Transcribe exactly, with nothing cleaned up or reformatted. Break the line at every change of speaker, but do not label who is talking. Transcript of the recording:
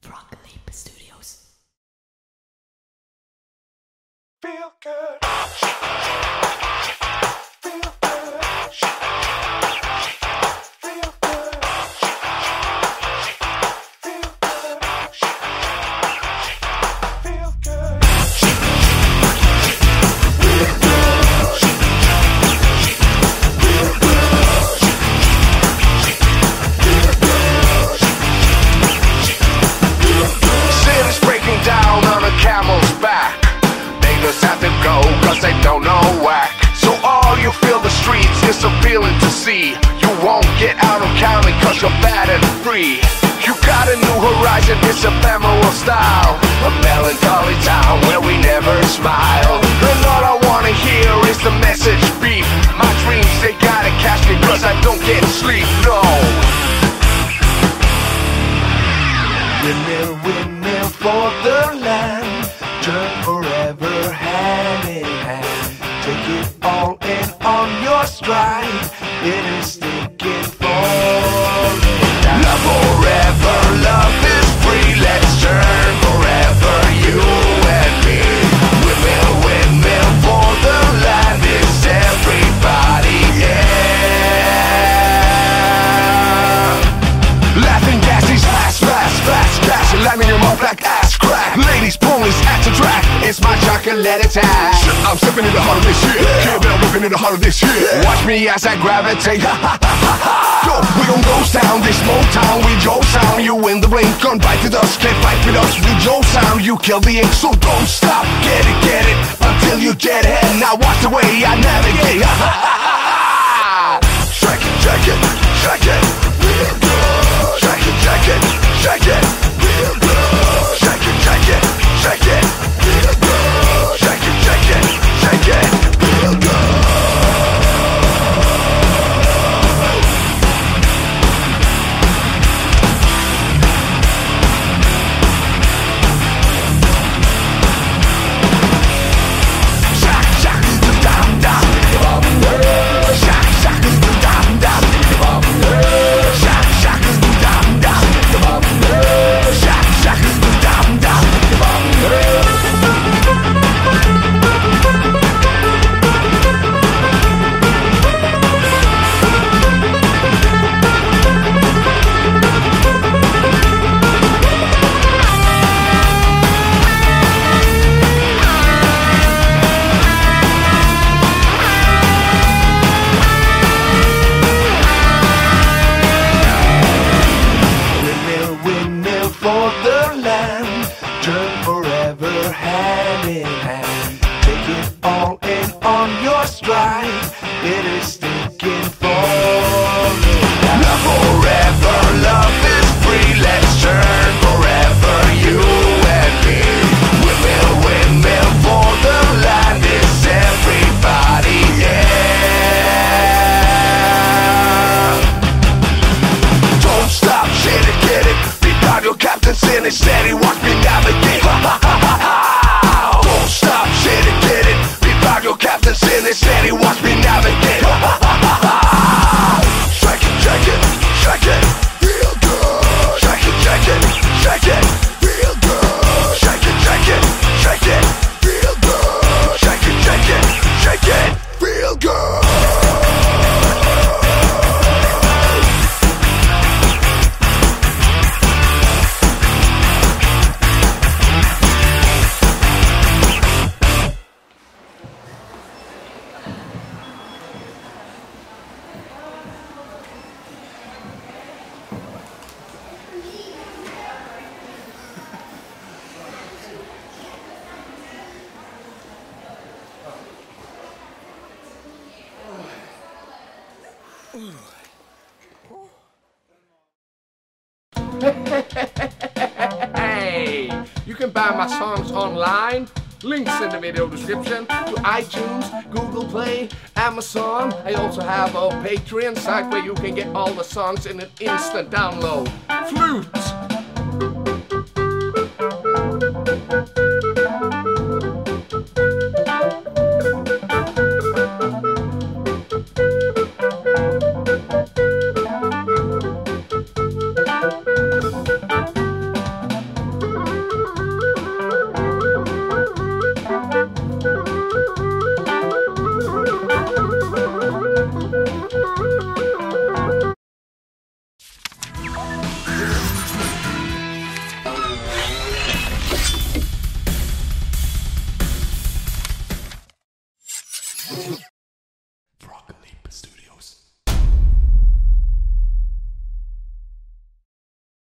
Drunk Leap Studios.
Feel good. Feel good. Feel good. Feel good. Feel good. City's breaking down on a camel's back. They just have to go cause they don't know whack. So all you feel the streets is appealing to see. You won't get out of county cause you're bad and free. You got a new horizon, it's ephemeral style. A melancholy town where we never smile. And all I wanna hear is the message beep. My dreams, they gotta catch me cause I don't get sleep, no. Windmill, windmill for the land. Turn forever hand in hand. Take it all in on your stride. It is sticking falling down. Love forever, love is free. Let's turn forever, you and me. Windmill, windmill for the land. It's everybody, yeah. Laughing gas, these fast, fast, fast, fast. Lining them up like ass crack. Ladies, ponies, at the track. It's my chocolate attack. I'm stepping in the heart of this shit. Kill Bill whipping in the heart of this shit. Watch me as I gravitate. Yo, we gon' ghost town, this Motown. We Joe sound. You in the blink, gun bite with us. Can't fight with us. We Joe sound. You kill the ink, so don't stop. Get it, get it, until you get it. Now watch the way I navigate. Check it, check it, check it. Real good. Check it, check it, check it. Real good. Check it, check it, check it. Real good. Check it, check it, check it. Real good. Shack, shack, dam, dam. Shack, shack, dam, dam. Shack, shack, dam, dam. Shack, shack, dam, dam. Windmill, windmill for the land. Turn forever hand in hand. Take it all in on your stride. It is stinking falling down. Love forever, love is free. Let's turn forever, you and me. Windmill, windmill for the land. It's everybody, yeah. Don't stop, shit it, get it. Be proud your captain's in it, steady, watch me navigate. Don't stop, shit it, get it. Be proud your captain's in it, steady, watch me navigate. Check it, check it, check it. Real good. Check it, check it, check it. Real good. Check it, check it, check it. Real good. Check it, check it, check it. Real good.
Hey, you can buy my songs online. Links in the video description to iTunes, Google Play, Amazon. I also have a Patreon site where you can get all the songs in an instant download. Flute!